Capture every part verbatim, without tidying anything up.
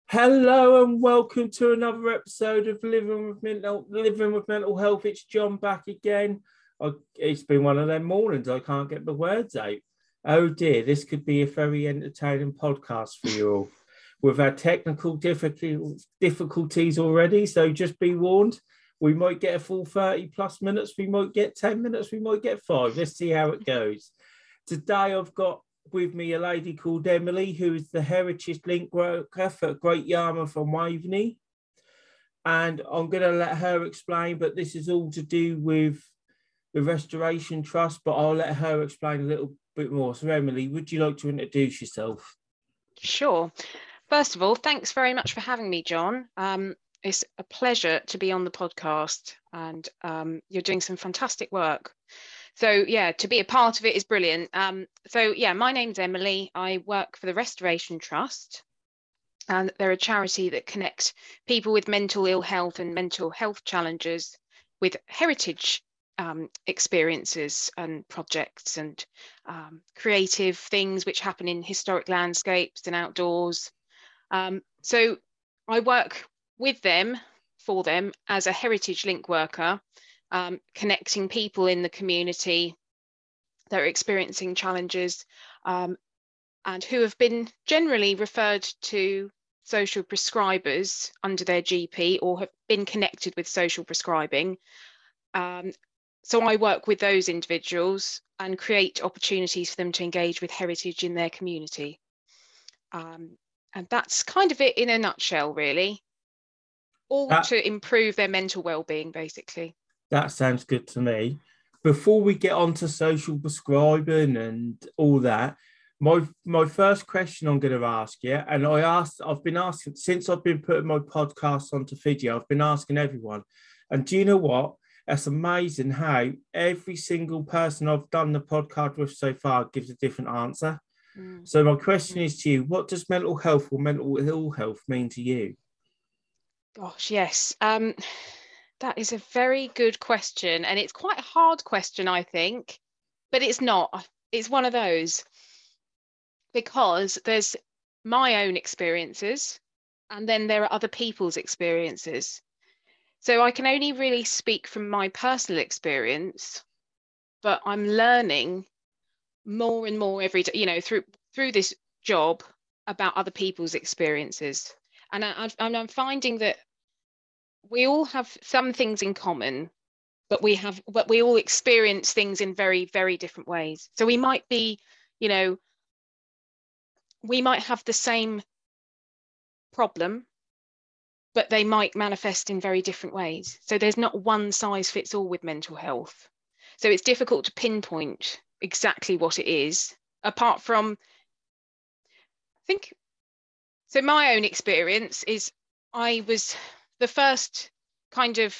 Hello and welcome to another episode of Living with Mental Living with Mental Health. It's John back again. I, it's been one of them mornings I can't get the words out. Oh dear, this could be a very entertaining podcast for you all. We've had technical difficulties already, so just be warned. We might get a full thirty plus minutes. We might get ten minutes. We might get five. Let's see how it goes. Today I've got with me a lady called Emily, who is the Heritage Link worker for Great Yarmouth and Waveney. And I'm going to let her explain, but this is all to do with the Restoration Trust, but I'll let her explain a little bit more. So Emily, would you like to introduce yourself? Sure. First of all, thanks very much for having me, John. Um, it's a pleasure to be on the podcast, and um, you're doing some fantastic work. So yeah, to be a part of it is brilliant. Um, so yeah, my name's Emily. I work for the Restoration Trust, and they're a charity that connects people with mental ill health and mental health challenges with heritage um, experiences and projects and um, creative things which happen in historic landscapes and outdoors. Um, so I work with them, for them, as a Heritage Link worker, Um, connecting people in the community that are experiencing challenges um, and who have been generally referred to social prescribers under their G P or have been connected with social prescribing. Um, so I work with those individuals and create opportunities for them to engage with heritage in their community. Um, and that's kind of it in a nutshell, really. All That, to improve their mental well-being, basically. that sounds good to me. Before we get on to social prescribing and all that, my my first question I'm going to ask you, and I asked, I've been asking since I've been putting my podcast onto video, I've been asking everyone. And do you know what? It's amazing how every single person I've done the podcast with so far gives a different answer. Mm. So my question mm. is to you, what does mental health or mental ill health mean to you? Gosh, yes. Um, that is a very good question. And it's quite a hard question, I think, but it's not. It's one of those. Because there's my own experiences and then there are other people's experiences. So I can only really speak from my personal experience, but I'm learning more and more every day, you know, through through this job about other people's experiences. And I, and I'm finding that we all have some things in common, but we have, but we all experience things in very, very different ways. So we might be, you know, we might have the same problem, but they might manifest in very different ways. So there's not one size fits all with mental health. So it's difficult to pinpoint exactly what it is, apart from, I think, so my own experience is I was the first kind of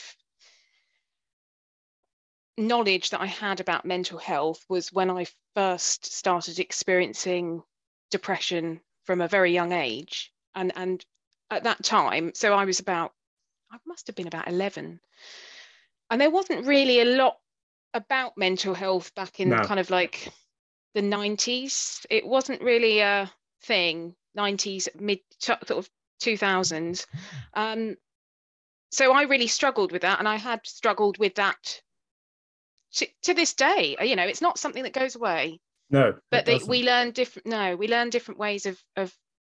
knowledge that I had about mental health was when I first started experiencing depression from a very young age. And, and at that time, so I was about, I must have been about eleven. And there wasn't really a lot about mental health back in no. kind of like the nineties. It wasn't really a thing, nineties, mid sort of two thousands. Um, so I really struggled with that. And I had struggled with that to, to this day. You know, it's not something that goes away. No, but they, we learn different. No, we learn different ways of of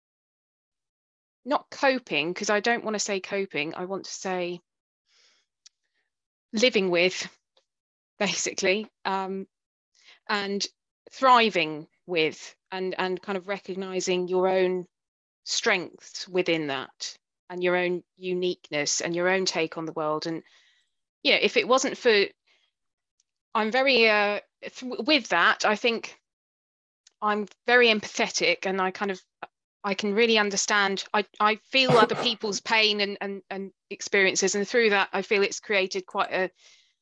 not coping, because I don't want to say coping. I want to say living with, basically, um, and thriving with, and and kind of recognizing your own strengths within that, and your own uniqueness and your own take on the world. And you know, if it wasn't for, I'm very uh, th- with that. I think I'm very empathetic, and I kind of, I can really understand. I, I feel other people's pain and, and, and experiences. And through that, I feel it's created quite a,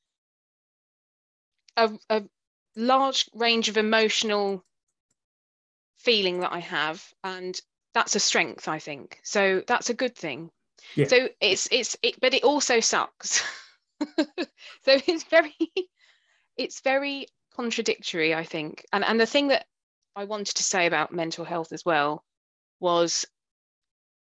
a, a large range of emotional feeling that I have. And that's a strength, I think. So that's a good thing. Yeah. So it's, it's, it, but it also sucks. So it's very, it's very contradictory, I think. And, and the thing that I wanted to say about mental health as well was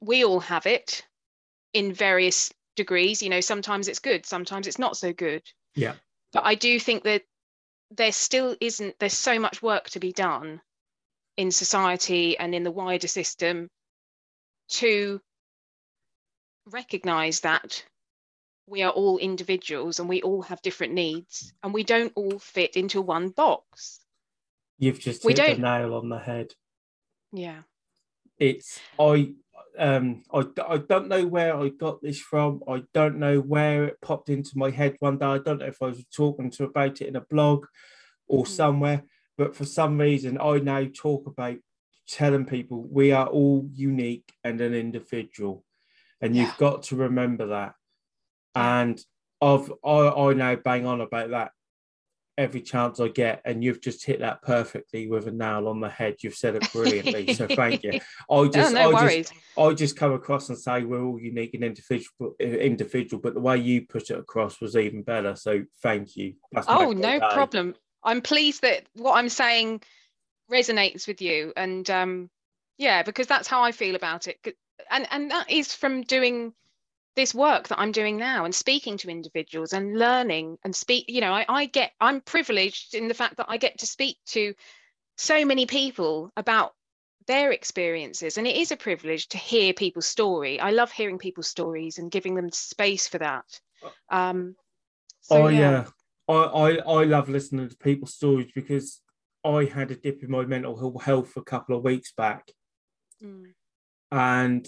we all have it in various degrees. You know, sometimes it's good, sometimes it's not so good. Yeah. But I do think that there still isn't, there's so much work to be done in society and in the wider system to recognize that we are all individuals and we all have different needs and we don't all fit into one box. You've just We hit the don't. nail on the head. Yeah. It's, I, um, I, I don't know where I got this from. I don't know where it popped into my head one day. I don't know if I was talking to about it in a blog or Mm. somewhere, but for some reason I now talk about telling people we are all unique and an individual, and Yeah. you've got to remember that. Yeah. And I've I, I now bang on about that every chance I get, and you've just hit that perfectly with a nail on the head. You've said it brilliantly, so thank you. I just, oh, no I worries. just, I just come across and say we're all unique and individual, individual. But the way you put it across was even better. So thank you. That's Oh, no problem. I'm pleased that what I'm saying resonates with you, and um, yeah, because that's how I feel about it. And and that is from doing this work that I'm doing now and speaking to individuals and learning and speak, you know, I, I get, I'm privileged in the fact that I get to speak to so many people about their experiences. And it is a privilege to hear people's story. I love hearing people's stories and giving them space for that. Um, so, oh yeah. yeah, I, I, I love listening to people's stories because I had a dip in my mental health a couple of weeks back. Mm. And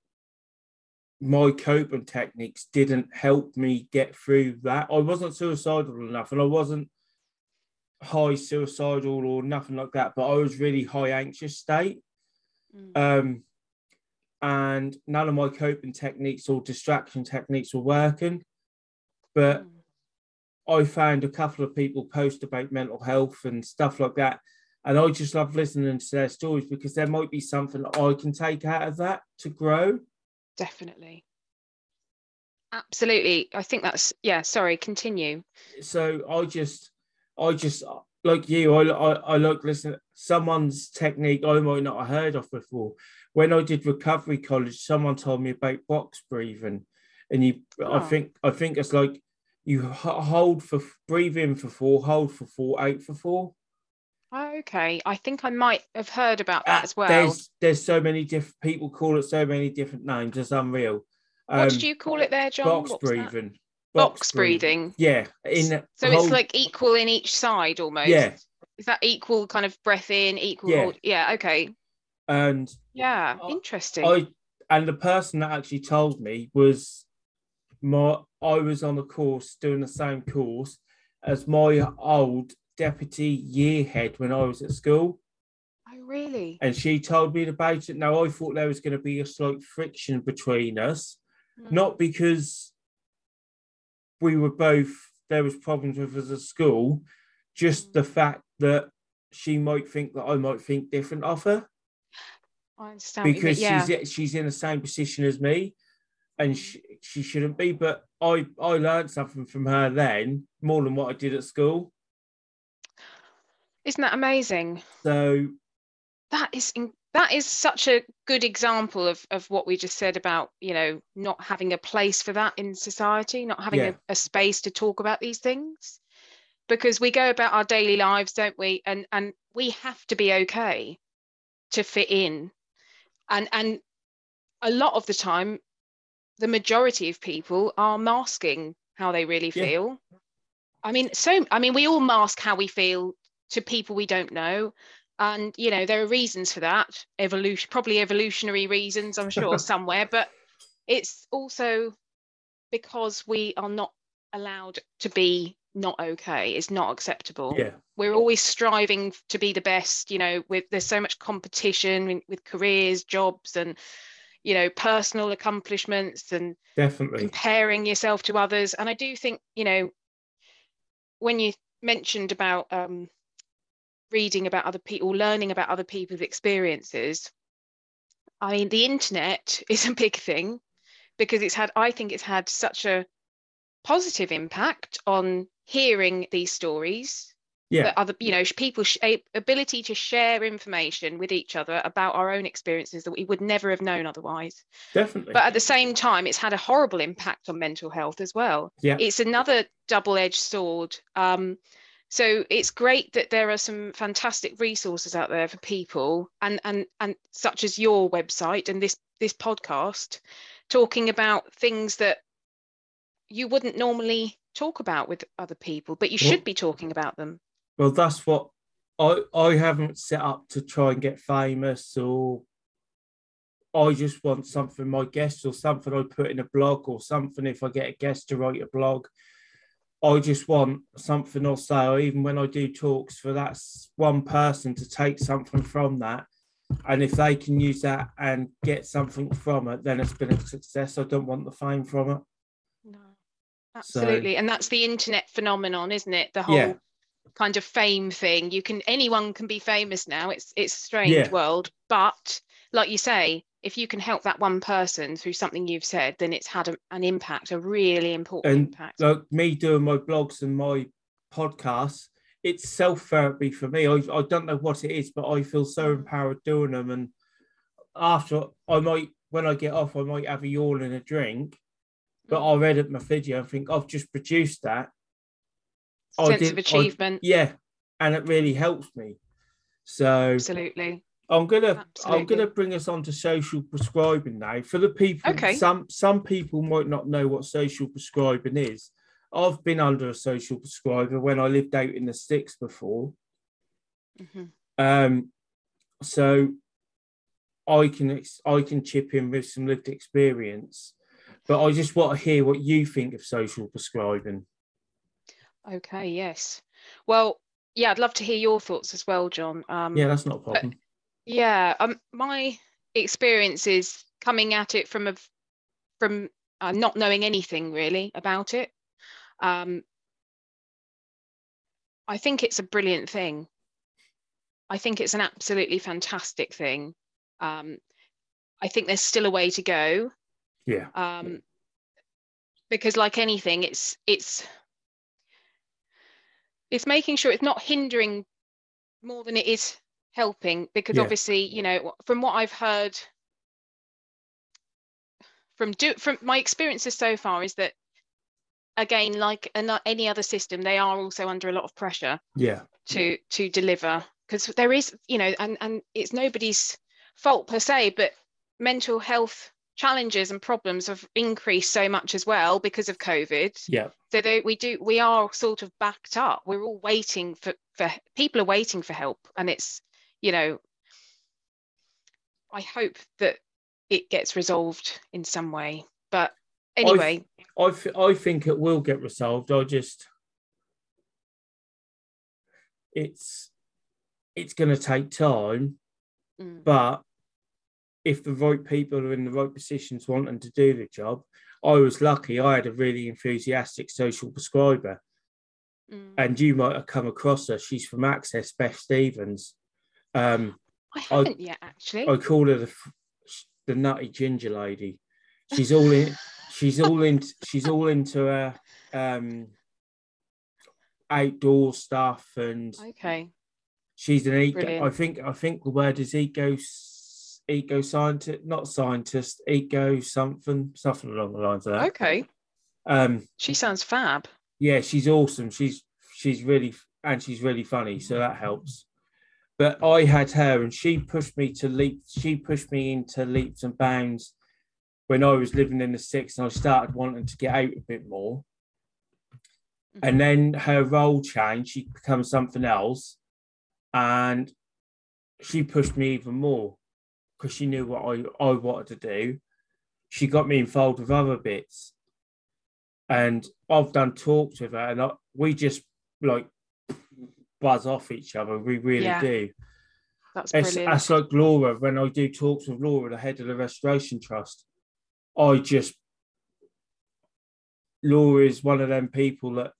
my coping techniques didn't help me get through that. I wasn't suicidal enough, and I wasn't high suicidal or nothing like that, but I was really high anxious state. Mm. Um, and none of my coping techniques or distraction techniques were working. But Mm. I found a couple of people post about mental health and stuff like that. And I just love listening to their stories because there might be something I can take out of that to grow. Definitely. Absolutely. I think that's, yeah, sorry, continue. So I just, I just, like you, I, I, I like listening to someone's technique I might not have heard of before. When I did recovery college, someone told me about box breathing. And you, Oh. I think, I think it's like you hold for, breathe in for four, hold for four, out for four. Okay, I think I might have heard about that Uh, as well. There's there's so many different people call it so many different names. It's unreal. Um, What did you call it there, John? box What was that? breathing. Box, Box breathing. breathing. Yeah. In so hold, it's like equal in each side almost. Yeah. Is that equal kind of breath in, equal Yeah. hold? Yeah. Okay. And Yeah. I, Interesting. I and the person that actually told me was my. I was on a course doing the same course as my old deputy year head when I was at school. Oh, really? And she told me about it. Now, I thought there was going to be a slight friction between us, Mm. not because we were both, there was problems with us at school, just Mm. the fact that she might think that I might think different of her. I understand. Because yeah. she's she's in the same position as me, and Mm. she, she shouldn't be. But I, I learned something from her then, more than what I did at school. Isn't that amazing? So that is in, that is such a good example of of what we just said about, you know, not having a place for that in society, not having yeah. a, a space to talk about these things, because we go about our daily lives, don't we? And and we have to be okay to fit in, and and a lot of the time, the majority of people are masking how they really Yeah. feel. I mean, so I mean, we all mask how we feel to people we don't know. And, you know, there are reasons for that, evolution, probably evolutionary reasons, I'm sure, somewhere. But it's also because we are not allowed to be not okay. It's not acceptable. Yeah. We're always striving to be the best, you know, with there's so much competition with, with careers, jobs, and, you know, personal accomplishments, and Definitely comparing yourself to others. And I do think, you know, when you mentioned about um, reading about other people, learning about other people's experiences, I mean, the internet is a big thing because it's had, I think it's had such a positive impact on hearing these stories Yeah. that other, you know, people sh- a- ability to share information with each other about our own experiences that we would never have known otherwise. Definitely. But at the same time, it's had a horrible impact on mental health as well. Yeah. It's another double-edged sword. Um, so it's great that there are some fantastic resources out there for people, and and and such as your website and this this podcast, talking about things that you wouldn't normally talk about with other people, but you Well, should be talking about them. Well, that's what I I haven't set up to try and get famous, or I just want something my guests, or something I put in a blog, or something if I get a guest to write a blog. I just want something I'll say, or even when I do talks, for that one person to take something from that. And if they can use that and get something from it, then it's been a success. I don't want the fame from it. No, absolutely. So, and that's the internet phenomenon, isn't it? The whole yeah. kind of fame thing. You can, anyone can be famous now. It's it's a strange Yeah. world. But like you say, if you can help that one person through something you've said, then it's had a, an impact, a really important And impact. like me doing my blogs and my podcasts, it's self-therapy for me. I, I don't know what it is, but I feel so empowered doing them. And after, I might, when I get off, I might have a yawn and a drink, but I'll edit my video and think, I've just produced that. Sense I did, of achievement. I, yeah, and it really helps me. So absolutely. I'm gonna Absolutely. I'm gonna bring us on to social prescribing now. For the people, Okay. some some people might not know what social prescribing is. I've been under a social prescriber when I lived out in the sticks before. Mm-hmm. Um, so I can I can chip in with some lived experience, but I just want to hear what you think of social prescribing. Okay. Yes. Well, yeah, I'd love to hear your thoughts as well, John. Um, yeah, that's not a problem. Yeah, um, my experience is coming at it from a from uh, not knowing anything really about it. Um, I think it's a brilliant thing. I think it's an absolutely fantastic thing. Um, I think there's still a way to go. Yeah. Um, because like anything, it's it's it's making sure it's not hindering more than it is helping. Because Yeah. obviously, you know, from what I've heard from do from my experiences so far is that, again, like any other system, they are also under a lot of pressure. Yeah. To to deliver, because there is, you know, and and it's nobody's fault per se, but mental health challenges and problems have increased so much as well because of COVID. Yeah. So they, we do we are sort of backed up. We're all waiting for for people are waiting for help, and it's, you know, I hope that it gets resolved in some way. But anyway, I, I, th- I think it will get resolved. I just, it's, it's going to take time, mm. but if the right people are in the right positions wanting to do the job, I was lucky. I had a really enthusiastic social prescriber, Mm. and you might have come across her. She's from Access, Beth Stevens. Um, I haven't I, yet, actually. I call her the the nutty ginger lady. She's all in. She's all in. She's all into her um, outdoor stuff, and okay. she's an eco. Brilliant. I think. I think the word is eco. Eco scientist, not scientist. Eco something, something along the lines of that. Okay. Um, she sounds fab. Yeah, she's awesome. She's she's really and she's really funny, so that helps. But I had her, and she pushed me to leap. She pushed me into leaps and bounds when I was living in the sticks, and I started wanting to get out a bit more. Mm-hmm. And then her role changed. She became something else, and she pushed me even more because she knew what I, I wanted to do. She got me involved with other bits, and I've done talks with her, and I, we just like buzz off each other. We really yeah. do. That's it's, brilliant. That's like Laura. When I do talks with Laura, the head of the Restoration Trust, I just, Laura is one of them people that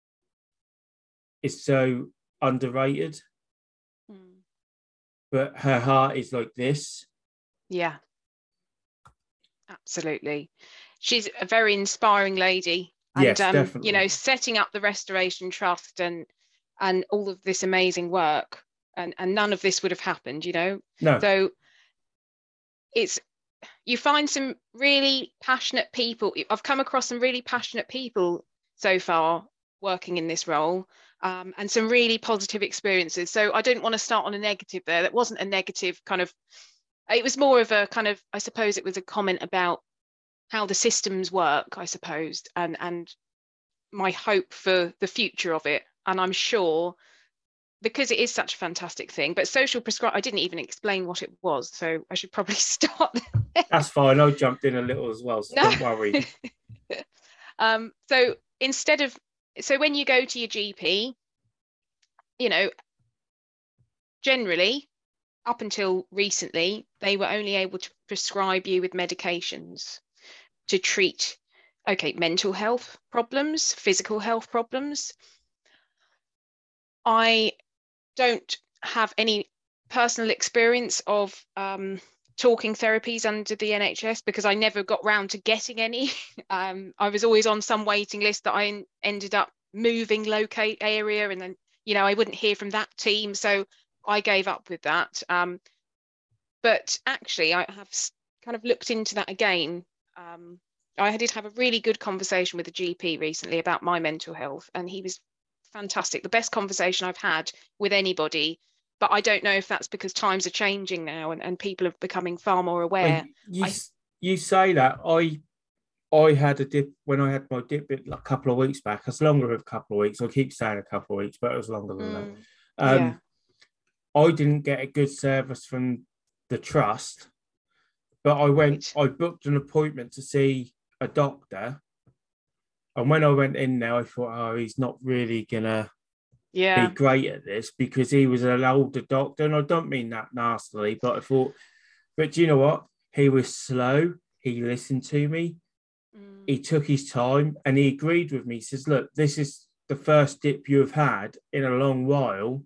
is so underrated, mm. but her heart is like this. Yeah, absolutely. She's a very inspiring lady. And, yes, um, definitely. you know, setting up the Restoration Trust and and all of this amazing work, and, and none of this would have happened, you know. No. So it's, you find some really passionate people. I've come across some really passionate people so far working in this role, um, and some really positive experiences. So I didn't want to start on a negative there. That wasn't a negative kind of, it was more of a kind of, I suppose it was a comment about how the systems work, I suppose, and, and my hope for the future of it. And I'm sure, because it is such a fantastic thing, but social prescribe, I didn't even explain what it was, so I should probably start there. That's fine. I jumped in a little as well, so No. don't worry. um, so instead of, so when you go to your G P, you know, generally, up until recently, they were only able to prescribe you with medications to treat, okay, mental health problems, physical health problems. I don't have any personal experience of um, talking therapies under the N H S, because I never got round to getting any. um, I was always on some waiting list that I ended up moving locate area, and then, you know, I wouldn't hear from that team. So I gave up with that. Um, but actually, I have kind of looked into that again. Um, I did have a really good conversation with a G P recently about my mental health, and he was fantastic. The best conversation I've had with anybody. But I don't know if that's because times are changing now, and, and people are becoming far more aware. You, I, you say that. I I had a dip when I had my dip a couple of weeks back. It's longer of a couple of weeks. I keep saying a couple of weeks, but it was longer than mm, that. Um, yeah. I didn't get a good service from the trust, but I went, right. I booked an appointment to see a doctor. And when I went in there, I thought, oh, he's not really going to yeah. be great at this, because he was an older doctor. And I don't mean that nastily, but I thought, but do you know what? He was slow. He listened to me. Mm. He took his time and he agreed with me. He says, look, this is the first dip you have had in a long while,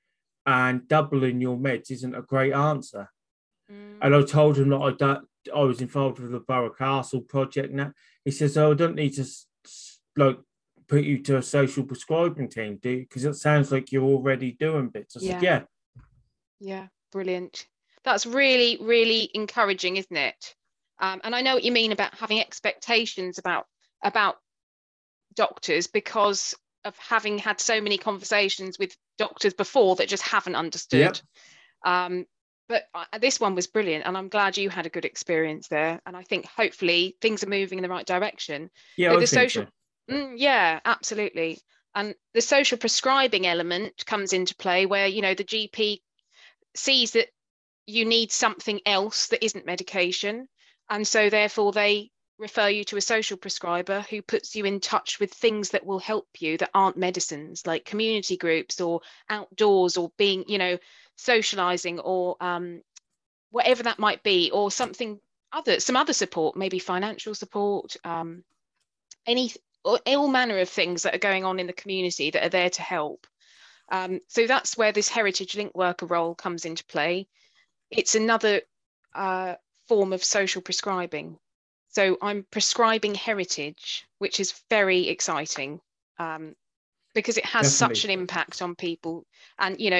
and doubling your meds isn't a great answer. Mm. And I told him that I, don't, I was involved with the Borough Castle project now. He says, oh, I don't need to like put you to a social prescribing team, do you? Because it sounds like you're already doing bits. I yeah. said, yeah. Yeah, brilliant. That's really, really encouraging, isn't it? Um, and I know what you mean about having expectations about about doctors, because of having had so many conversations with doctors before that just haven't understood. Yep. Um, but I, this one was brilliant, and I'm glad you had a good experience there. And I think hopefully things are moving in the right direction. Yeah, but I the think social, so. mm, yeah, absolutely. And the social prescribing element comes into play, where, you know, the G P sees that you need something else that isn't medication, and so therefore they refer you to a social prescriber who puts you in touch with things that will help you that aren't medicines, like community groups or outdoors, or being, you know, socializing, or um, whatever that might be, or something other, some other support, maybe financial support, um, any all manner of things that are going on in the community that are there to help. Um, so that's where this Heritage Link Worker role comes into play. It's another uh, form of social prescribing. So I'm prescribing heritage, which is very exciting, um, because it has Definitely. Such an impact on people. And, you know,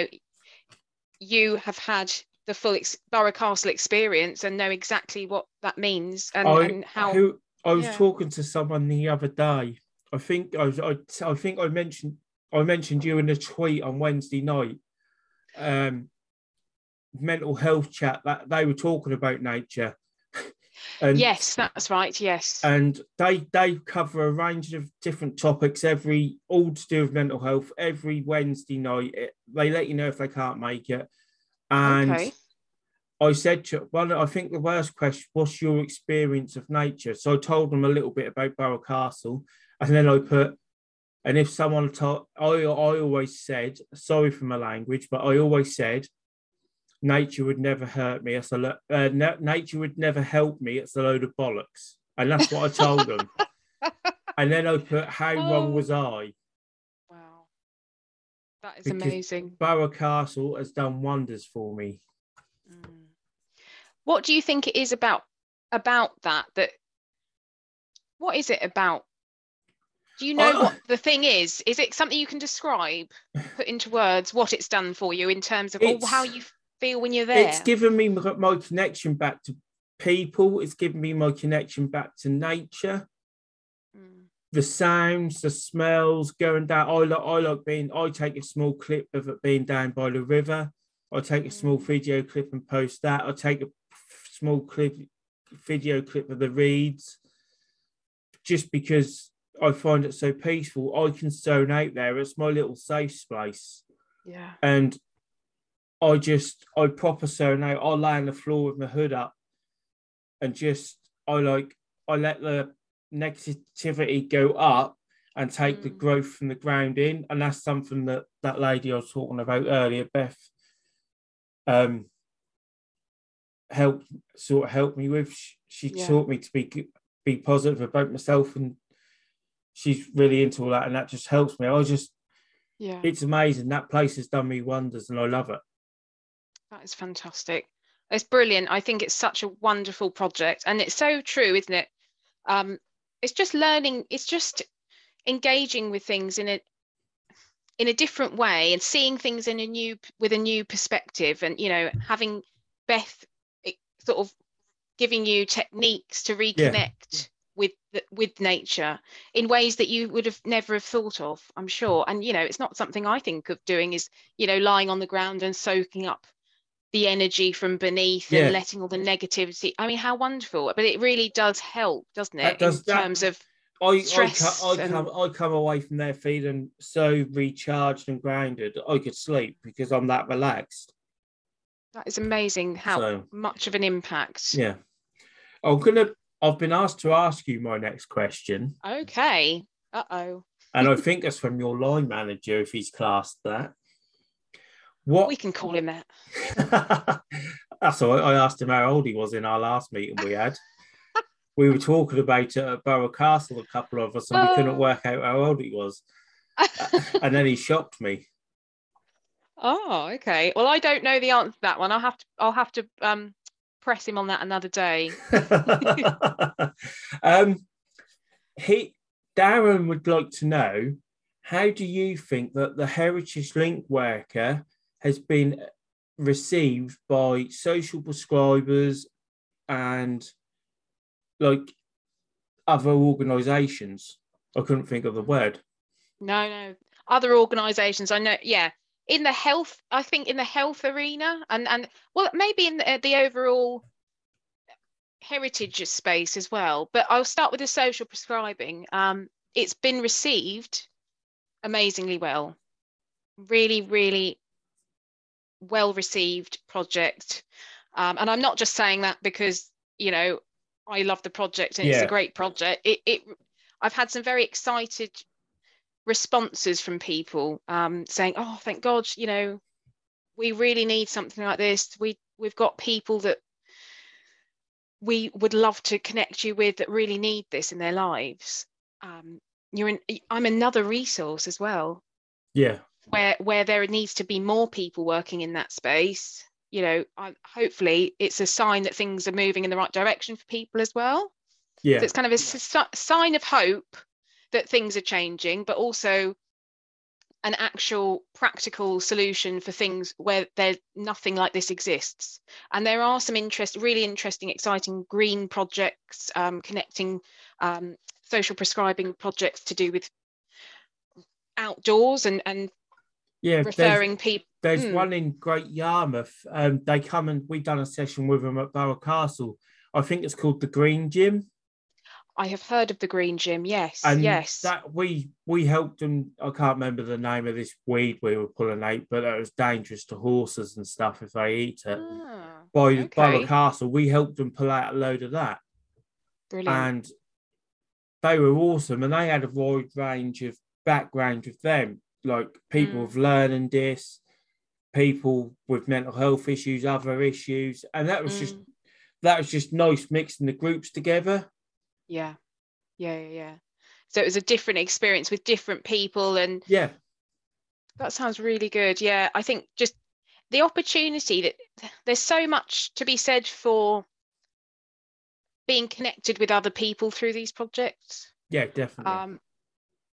you have had the full ex- Borough Castle experience and know exactly what that means, and, I, and how. Who, I was yeah. talking to someone the other day. I think I, was, I, I think I mentioned I mentioned you in a tweet on Wednesday night. Um, mental health chat that they were talking about nature. And, yes, that's right. Yes, and they they cover a range of different topics, every all to do with mental health. Every Wednesday night, it, they let you know if they can't make it. And okay. I said to well, I think the worst question: what's your experience of nature? So I told them a little bit about Borough Castle, and then I put. And if someone told, I I always said, sorry for my language, but I always said, nature would never hurt me. It's a lo- uh, na- nature would never help me. It's a load of bollocks, and that's what I told them. And then I put, how oh. wrong was I? Wow, that is because amazing. Borough Castle has done wonders for me. Mm. What do you think it is about about that? That what is it about Do you know I, what the thing is? Is it something you can describe, put into words, what it's done for you in terms of or how it's you feel when you're it's there? given me my, my connection back to people. It's given me my connection back to nature. Mm. The sounds, the smells, going down. I like, I like being. I take a small clip of it being down by the river. I take a small Mm. video clip and post that. I take a small clip, video clip of the reeds, just because I find it so peaceful. I can zone out there. It's my little safe space, Yeah. and I just I proper zone out. I lay on the floor with my hood up, and just I like I let the negativity go up and take the Mm. growth from the ground in, and that's something that that lady I was talking about earlier, Beth, um, helped sort of helped me with. She, she Yeah. taught me to be be positive about myself, and she's really into all that, and that just helps me. I just Yeah. it's amazing. That place has done me wonders, and I love it. That is fantastic. It's brilliant. I think it's such a wonderful project, and it's so true, isn't it? Um, it's just learning. It's just engaging with things in a in a different way and seeing things in a new with a new perspective, and you know, having Beth eh, sort of giving you techniques to Yeah, reconnect with the, with nature in ways that you would have never have thought of, I'm sure. And you know, it's not something I think of doing is, you know, lying on the ground and soaking up the energy from beneath and yeah. letting all the negativity. I mean, how wonderful. But it really does help, doesn't it, That in does that. terms of I I stress I and come I come away from there feeling so recharged and grounded. I could sleep because I'm that relaxed. that is amazing how So much of an impact. yeah, I'm gonna. I've been asked to ask you my next question, Okay. Uh-oh. and I think it's from your line manager if he's classed that. We What? can call him that. That's all right. I asked him how old he was in our last meeting we had. We were talking about it at Borough Castle, a couple of us, and we couldn't Oh. work out how old he was. And then he shocked me. Oh, okay. Well, I don't know the answer to that one. I'll have to I'll have to um press him on that another day. um, he Darren would like to know, how do you think that the Heritage Link worker has been received by social prescribers and like other organisations? I couldn't think of the word. No, no. Other organisations, I know, yeah. In the health, I think in the health arena and and well, maybe in the, the overall heritage space as well. But I'll start with the social prescribing. Um, it's been received amazingly well. Really, really well received project. Um, and I'm not just saying that because, you know, I love the project and it's a Yeah, great project. It, it I've had some very excited responses from people um, saying, "Oh, thank God, you know, we really need something like this. We we've got people that we would love to connect you with that really need this in their lives." Um, you're in, I'm another resource as well, yeah, where where there needs to be more people working in that space. You know, I, hopefully it's a sign that things are moving in the right direction for people as well. So yeah, it's kind of a s- sign of hope that things are changing, but also an actual practical solution for things where there nothing like this exists. And there are some interest, really interesting, exciting green projects um, connecting um, social prescribing projects to do with outdoors and and yeah. There's referring people. there's Mm, one in Great Yarmouth. Um, they come and we done a session with them at Borough Castle. I think it's called the Green Gym, I have heard of the green gym. Yes, and yes. that we we helped them. I can't remember the name of this weed we were pulling out, but it was dangerous to horses and stuff if they eat it. Ah, By Borough okay, Castle, we helped them pull out a load of that, brilliant. and they were awesome. And they had a wide range of background with them, like people Mm, with learning dis, people with mental health issues, other issues, and that was just mm, that was just nice mixing the groups together. yeah, yeah, yeah, yeah. So it was a different experience with different people, and Yeah, that sounds really good. Yeah, I think just the opportunity that there's so much to be said for being connected with other people through these projects. yeah, definitely. Um,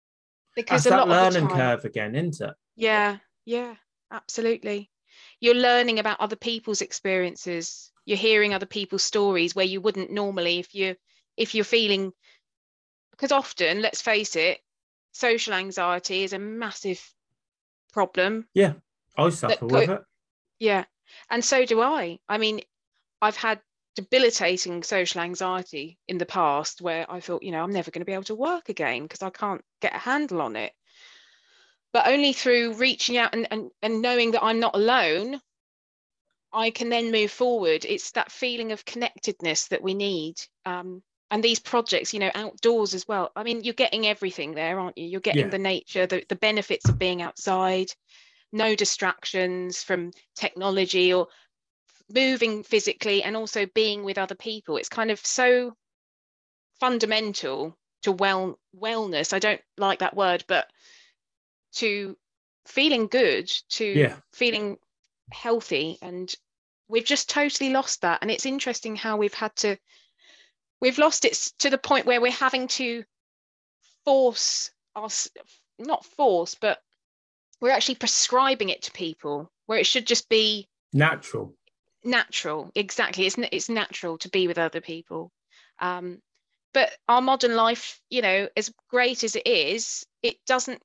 because That's a that lot of the learning time, curve again, isn't it? yeah, yeah, absolutely. You're learning about other people's experiences. You're hearing other people's stories where you wouldn't normally if you if you're feeling, because often, let's face it, social anxiety is a massive problem Yeah, I suffer that with co- it. yeah, and so do I. I mean, I've had debilitating social anxiety in the past where I thought, you know, I'm never going to be able to work again because I can't get a handle on it. But only through reaching out and, and, and knowing that I'm not alone, I can then move forward. It's that feeling of connectedness that we need. Um, and these projects, you know, outdoors as well. I mean, you're getting everything there, aren't you? You're getting Yeah. the nature, the, the benefits of being outside, no distractions from technology or moving physically, and also being with other people. It's kind of so fundamental to well wellness. I don't like that word, but to feeling good, to Yeah. feeling healthy. And we've just totally lost that. And it's interesting how we've had to we've lost it to the point where we're having to force us, not force, but we're actually prescribing it to people where it should just be Natural. natural. Exactly. It's it's natural to be with other people. Um, but our modern life, you know, as great as it is, it doesn't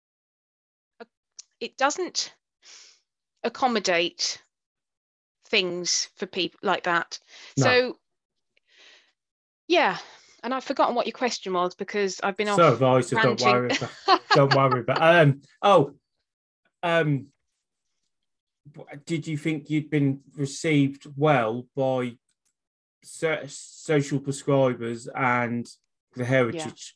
it doesn't accommodate things for people like that. No. So yeah, and I've forgotten what your question was because I've been So off have I, so don't ranting. worry about don't worry about um oh um did you think you'd been received well by so- social prescribers and the Yeah, heritage?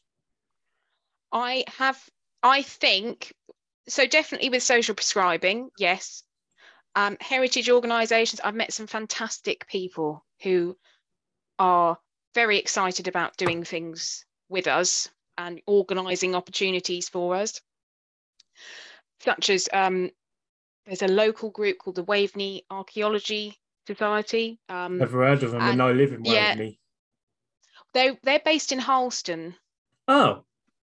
I have. I think so. Definitely with social prescribing, yes. Um, heritage organisations. I've met some fantastic people who are very excited about doing things with us and organising opportunities for us, such as um, there's a local group called the Waveney Archaeology Society. Um, Never heard of them, and and I live in yeah, Waveney. they they're based in Harleston. Oh,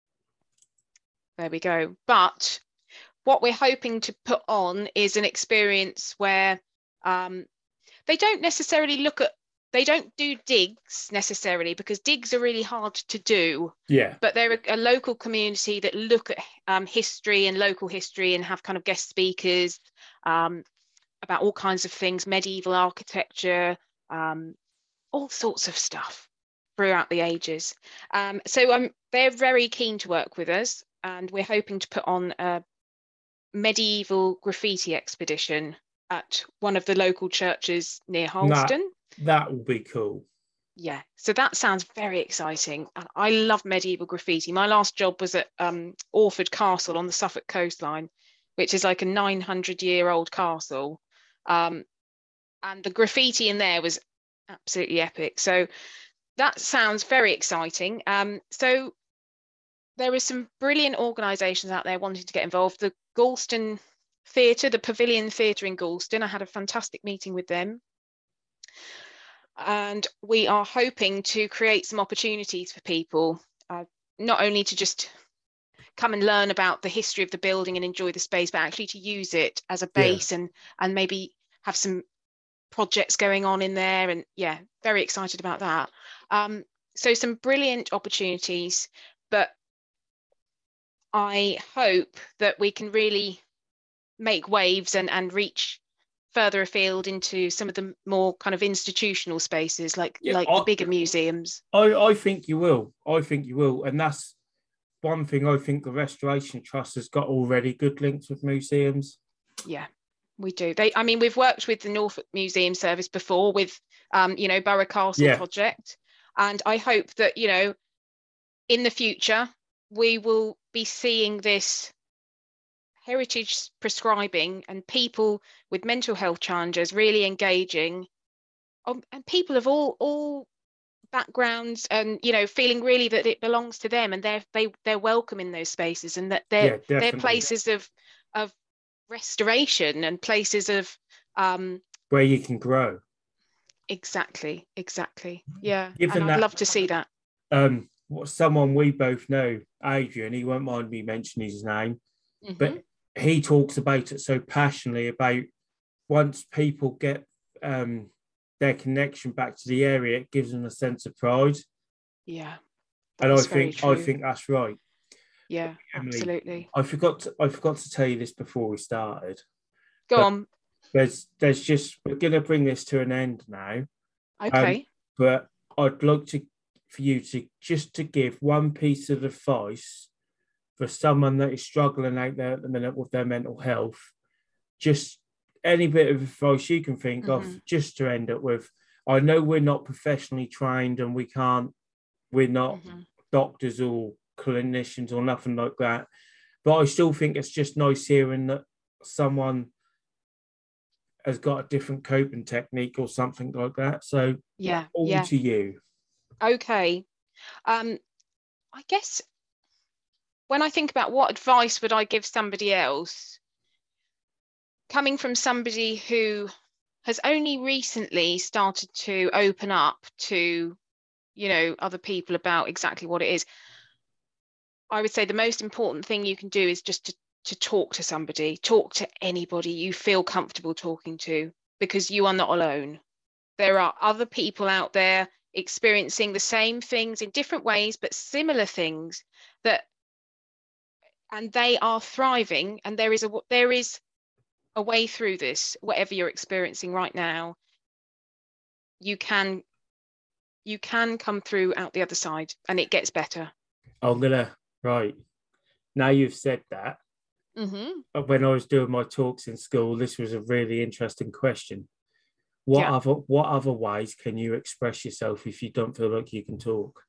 There we go. But what we're hoping to put on is an experience where um, they don't necessarily look at, they don't do digs necessarily because digs are really hard to do. yeah, But they're a, a local community that look at um, history and local history and have kind of guest speakers um, about all kinds of things, medieval architecture, um, all sorts of stuff throughout the ages. Um, so um, they're very keen to work with us, and we're hoping to put on a medieval graffiti expedition at one of the local churches near that Harleston. that will be cool. Yeah, so that sounds very exciting. I love medieval graffiti. My last job was at um, Orford Castle on the Suffolk coastline, which is like a nine hundred year old castle. Um, and the graffiti in there was absolutely epic. So that sounds very exciting. Um, so there are some brilliant organisations out there wanting to get involved. The Galston Theatre, the Pavilion Theatre in Galston, I had a fantastic meeting with them. And we are hoping to create some opportunities for people, uh, not only to just come and learn about the history of the building and enjoy the space, but actually to use it as a base, yeah. and and maybe have some projects going on in there. And yeah, very excited about that. Um, so some brilliant opportunities, but I hope that we can really make waves and, and reach further afield into some of the more kind of institutional spaces, like Yeah, like I, the bigger museums. I, I think you will. I think you will. And that's one thing I think the Restoration Trust has got already good links with museums. Yeah, we do. They, I mean, we've worked with the Norfolk Museum Service before with, um, you know, Borough Castle yeah. project. And I hope that, you know, in the future, we will be seeing this heritage prescribing and people with mental health challenges really engaging, um, and people of all all backgrounds, and you know, feeling really that it belongs to them and they're they they're welcome in those spaces, and that they're yeah, they're places of of restoration and places of um where you can grow. Exactly, exactly. Yeah. Given and I'd that, love to see that. Um, what someone we both know, Adrian, he won't mind me mentioning his name, Mm-hmm. but he talks about it so passionately about once people get um, their connection back to the area, it gives them a sense of pride. Yeah. And I think I think that's right. Yeah, Emily, absolutely. I forgot to, I forgot to tell you this before we started. Go on. There's there's just we're gonna bring this to an end now. Okay. Um, but I'd like to for you to just to give one piece of advice for someone that is struggling out there at the minute with their mental health. Just any bit of advice you can think mm-hmm. of, just to end up with. I know we're not professionally trained and we can't, we're not mm-hmm. doctors or clinicians or nothing like that. But I still think it's just nice hearing that someone has got a different coping technique or something like that. So yeah, all yeah. to you. Okay. Um, I guess when I think about what advice would I give somebody else, coming from somebody who has only recently started to open up to, you know, other people about exactly what it is, I would say the most important thing you can do is just to, to talk to somebody, talk to anybody you feel comfortable talking to, because you are not alone. There are other people out there experiencing the same things in different ways, but similar things that, and they are thriving, and there is a, there is a way through this, whatever you're experiencing right now. You can, you can come through out the other side and it gets better. I'm gonna, right. Now you've said that, mm-hmm. when I was doing my talks in school, this was a really interesting question. What yeah. other what other ways can you express yourself if you don't feel like you can talk?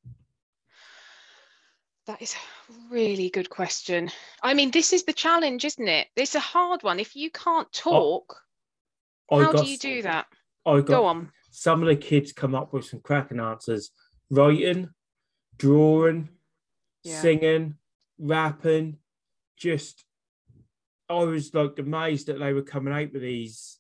That is a really good question. I mean, this is the challenge, isn't it? It's a hard one. If you can't talk, I, I how got, do you do that? I got, Go on. Some of the kids come up with some cracking answers. Writing, drawing, yeah. singing, rapping. Just, I was like amazed that they were coming out with these.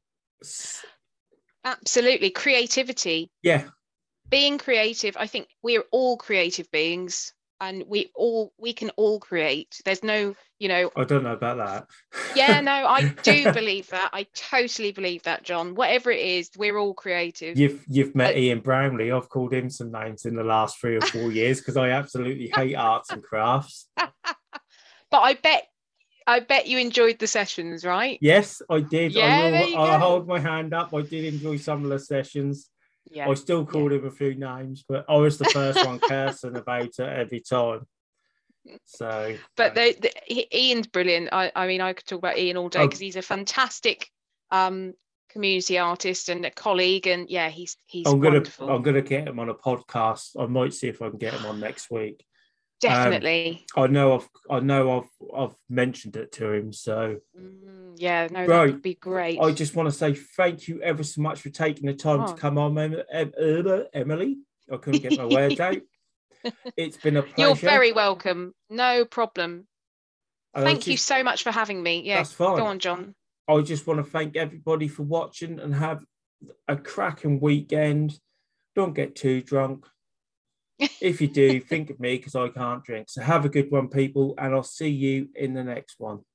Absolutely. Creativity. Yeah. Being creative. I think we're all creative beings. And we all we can all create. There's no, you know. I don't know about that. Yeah, no, I do believe that. I totally believe that, John. Whatever it is, we're all creative. You've you've met uh, Ian Brownlee. I've called him some names in the last three or four years because I absolutely hate arts and crafts. But I bet I bet you enjoyed the sessions, right? Yes, I did. Yeah, I will. there you I'll go. hold my hand up. I did enjoy some of the sessions. Yeah, I still called yeah. him a few names, but I was the first one cursing about it every time. So, but um, they, they, Ian's brilliant. I, I mean, I could talk about Ian all day because oh, he's a fantastic um, community artist and a colleague, and yeah, he's he's I'm gonna wonderful. I'm gonna get him on a podcast. I might see if I can get him on next week. Definitely. Um, I know I've I know I've I've mentioned it to him. So mm, yeah, no, right. that would be great. I just want to say thank you ever so much for taking the time oh. to come on, Emily. I couldn't get my words out. It's been a pleasure. You're very welcome. No problem. And thank just, you so much for having me. Yeah, that's fine. Go on, John. I just want to thank everybody for watching and have a cracking weekend. Don't get too drunk. If you do, think of me because I can't drink. So have a good one, people, and I'll see you in the next one.